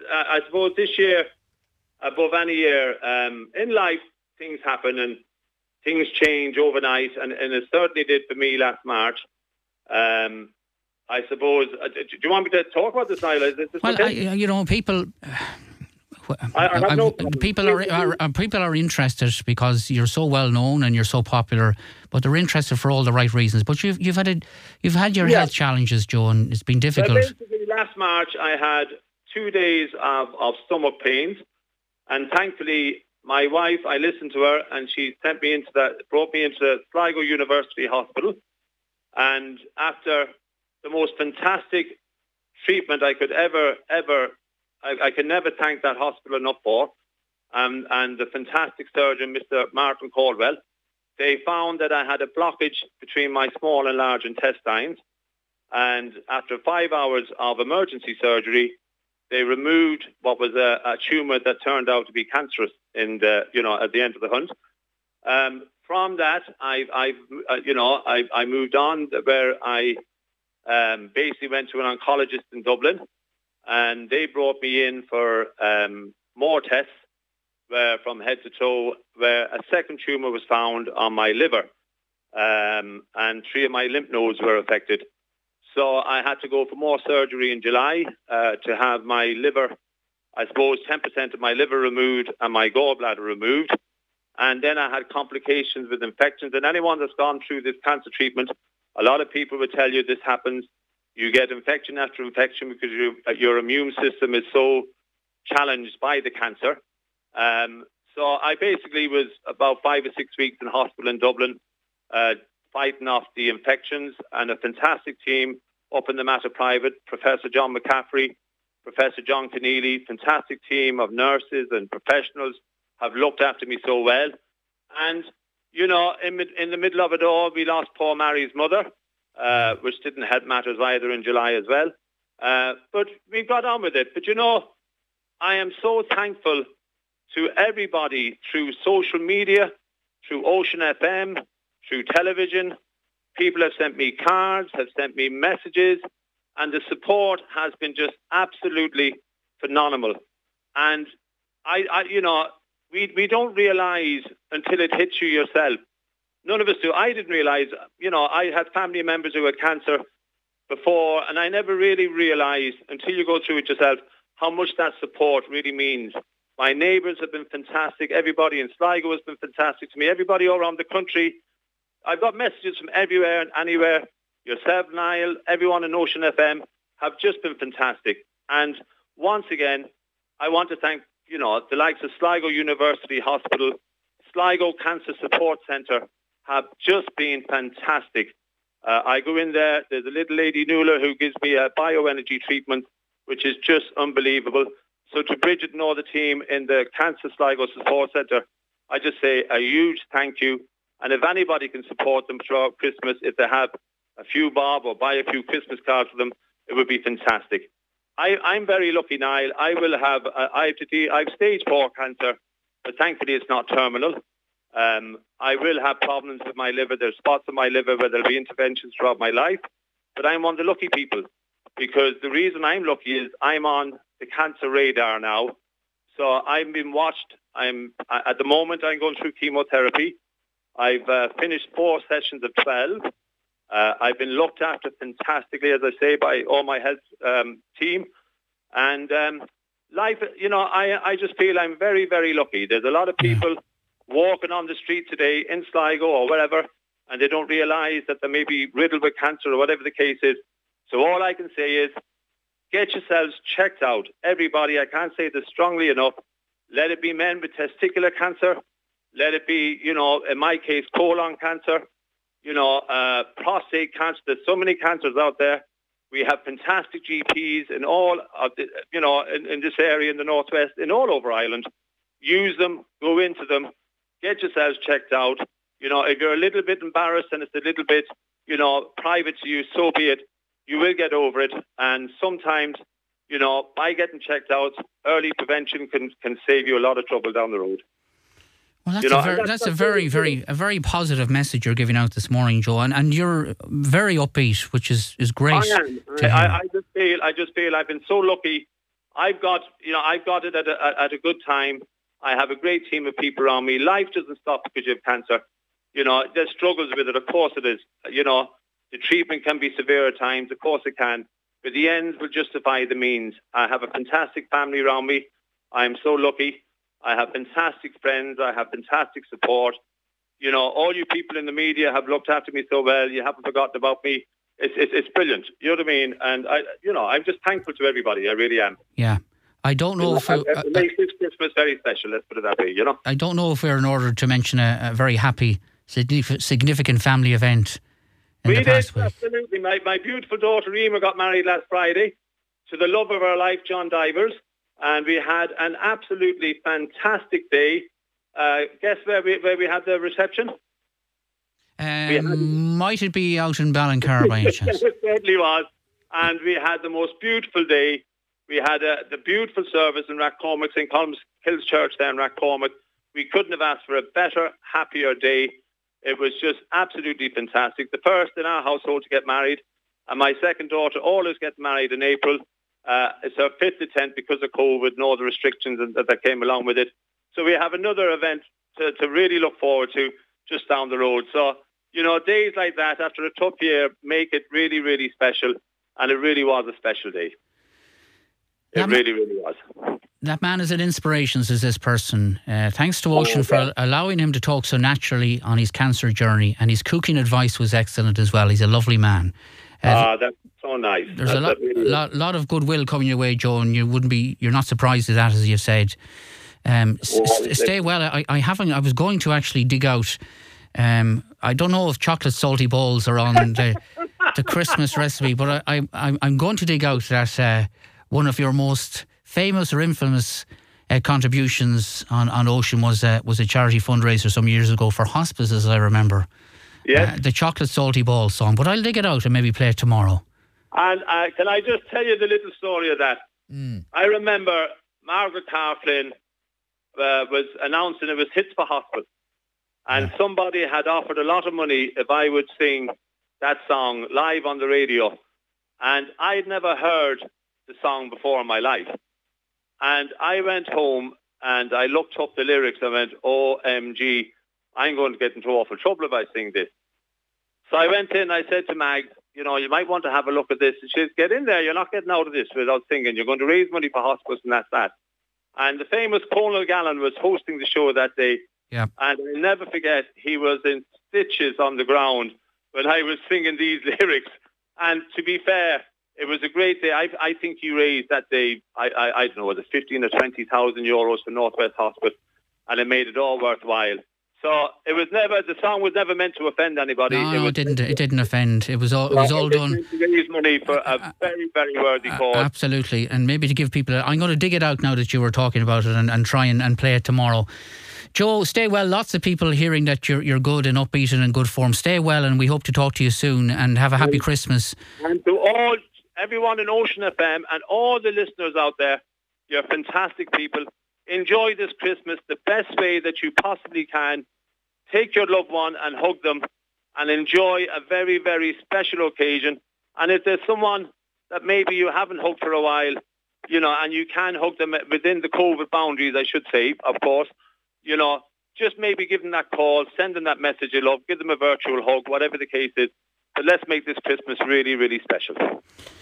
I suppose this year, above any year, in life, things happen and things change overnight, and it certainly did for me last March. I suppose. Do you want me to talk about this, Niall? People. People are interested because you're so well known and you're so popular, but they're interested for all the right reasons. But you've had your health challenges, Joe, and it's been difficult. Well, basically, last March I had 2 days of stomach pains, and thankfully my wife, I listened to her, and she brought me into Sligo University Hospital, and after the most fantastic treatment I could ever. I can never thank that hospital enough for, and the fantastic surgeon, Mr. Martin Caldwell. They found that I had a blockage between my small and large intestines, and after 5 hours of emergency surgery, they removed what was a tumour that turned out to be cancerous at the end of the hunt. From that, I moved on where I basically went to an oncologist in Dublin. And they brought me in for more tests from head to toe, where a second tumour was found on my liver, and 3 of my lymph nodes were affected. So I had to go for more surgery in July to have my liver, I suppose 10% of my liver removed and my gallbladder removed. And then I had complications with infections. And anyone that's gone through this cancer treatment, a lot of people would tell you this happens. You get infection after infection because your immune system is so challenged by the cancer. So I basically was about 5 or 6 weeks in hospital in Dublin, fighting off the infections, and a fantastic team up in the Mater Private, Professor John McCaffrey, Professor John Keneally, fantastic team of nurses and professionals have looked after me so well. And, in the middle of it all, we lost Paul Mary's mother, which didn't help matters either in July as well. But we got on with it. But I am so thankful to everybody through social media, through Ocean FM, through television. People have sent me cards, have sent me messages, and the support has been just absolutely phenomenal. And we don't realise until it hits you yourself. None of us do. I didn't realise, I had family members who had cancer before, and I never really realised until you go through it yourself how much that support really means. My neighbours have been fantastic. Everybody in Sligo has been fantastic to me. Everybody all around the country. I've got messages from everywhere and anywhere. Yourself, Niall, everyone in Ocean FM have just been fantastic. And once again, I want to thank, the likes of Sligo University Hospital, Sligo Cancer Support Centre, have just been fantastic. I go in there, there's a little lady, Nuala, who gives me a bioenergy treatment, which is just unbelievable. So to Bridget and all the team in the Cancer Sligo Support Centre, I just say a huge thank you. And if anybody can support them throughout Christmas, if they have a few bob or buy a few Christmas cards for them, it would be fantastic. I'm very lucky, Niall. I have stage 4 cancer, but thankfully it's not terminal. I will have problems with my liver. There's spots on my liver where there'll be interventions throughout my life. But I'm one of the lucky people, because the reason I'm lucky is I'm on the cancer radar now. So I've been watched. At the moment, I'm going through chemotherapy. I've finished 4 sessions of 12. I've been looked after fantastically, as I say, by all my health team. And life, I just feel I'm very, very lucky. There's a lot of people walking on the street today in Sligo or wherever, and they don't realise that they may be riddled with cancer or whatever the case is. So all I can say is, get yourselves checked out. Everybody, I can't say this strongly enough. Let it be men with testicular cancer. Let it be, in my case, colon cancer, prostate cancer. There's so many cancers out there. We have fantastic GPs in all of the, in this area, in the Northwest, in all over Ireland. Use them, go into them, get yourselves checked out. If you're a little bit embarrassed and it's a little bit, private to you, so be it. You will get over it. And sometimes, by getting checked out, early prevention can save you a lot of trouble down the road. Well, that's a very positive message you're giving out this morning, Joe, and you're very upbeat, which is great. I just feel I've been so lucky. I've got it at a good time. I have a great team of people around me. Life doesn't stop because you have cancer. There's struggles with it. Of course it is. The treatment can be severe at times. Of course it can. But the ends will justify the means. I have a fantastic family around me. I'm so lucky. I have fantastic friends. I have fantastic support. All you people in the media have looked after me so well. You haven't forgotten about me. It's brilliant. You know what I mean? And I'm just thankful to everybody. I really am. Yeah. I don't know if it makes this Christmas very special. Let's put it that way. I don't know if we're in order to mention a very happy, significant family event in the past week. Absolutely. My beautiful daughter Emer got married last Friday to the love of her life, John Divers, and we had an absolutely fantastic day. Guess where we had the reception? Might it be out in Ballincar by any chance? It certainly was. And we had the most beautiful day. We had the beautiful service in Rathcormac, St. Colum's Hills Church there in Rathcormac. We couldn't have asked for a better, happier day. It was just absolutely fantastic. The first in our household to get married. And my second daughter always gets married in April. It's her 5th attempt because of COVID and all the restrictions that came along with it. So we have another event to really look forward to just down the road. So, days like that after a tough year make it really, really special. And it really was a special day. It really, really was. That man is an inspiration, says this person. Thanks to Ocean for allowing him to talk so naturally on his cancer journey. And his cooking advice was excellent as well. He's a lovely man. That's so nice. There's a lot of goodwill coming your way, Joe, and you're not surprised at that, as you've said. Stay well. I was going to actually dig out. I don't know if chocolate salty balls are on the Christmas recipe, but I'm going to dig out that one of your most famous or infamous contributions on Ocean was a charity fundraiser some years ago for hospices, I remember. Yes. The chocolate salty ball song, but I'll dig it out and maybe play it tomorrow. And can I just tell you the little story of that? I remember Margaret Carflynn was announcing it was Hits for Hospice. And somebody had offered a lot of money if I would sing that song live on the radio. And I'd never heard the song before in my life. And I went home and I looked up the lyrics. I went, OMG, I'm going to get into awful trouble if I sing this. So I went in, I said to Mag, you might want to have a look at this. And she said, get in there, you're not getting out of this without singing. You're going to raise money for hospice and that's that. And the famous Conal Gallen was hosting the show that day. Yeah. And I'll never forget, he was in stitches on the ground when I was singing these lyrics. And to be fair, it was a great day. I think he raised that day, I don't know, was it 15 or 20,000 euros for Northwest Hospice, and it made it all worthwhile. So the song was never meant to offend anybody. No, it didn't offend. It was all done to raise money for a very, very worthy cause. Absolutely, and maybe to give people. I'm going to dig it out now that you were talking about it, and try and play it tomorrow. Joe, stay well. Lots of people hearing that you're good and upbeat and in good form. Stay well, and we hope to talk to you soon. And have a happy Christmas. And to everyone in Ocean FM and all the listeners out there, you're fantastic people. Enjoy this Christmas the best way that you possibly can. Take your loved one and hug them and enjoy a very, very special occasion. And if there's someone that maybe you haven't hugged for a while, and you can hug them within the COVID boundaries, I should say, of course, just maybe give them that call, send them that message of love, give them a virtual hug, whatever the case is. But let's make this Christmas really, really special.